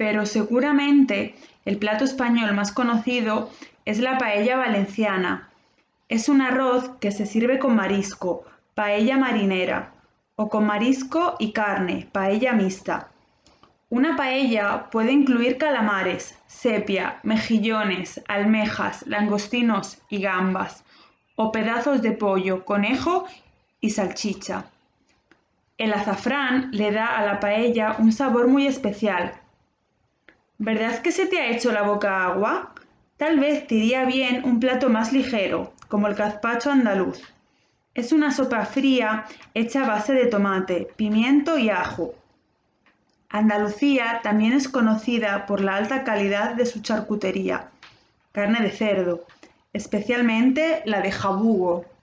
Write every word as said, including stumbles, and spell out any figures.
pero seguramente el plato español más conocido es la paella valenciana. Es un arroz que se sirve con marisco, paella marinera, o con marisco y carne, paella mixta. Una paella puede incluir calamares, sepia, mejillones, almejas, langostinos y gambas, o pedazos de pollo, conejo y salchicha. El azafrán le da a la paella un sabor muy especial. ¿Verdad que se te ha hecho la boca agua? Tal vez te iría bien un plato más ligero, como el gazpacho andaluz. Es una sopa fría hecha a base de tomate, pimiento y ajo. Andalucía también es conocida por la alta calidad de su charcutería, carne de cerdo, especialmente la de jabugo.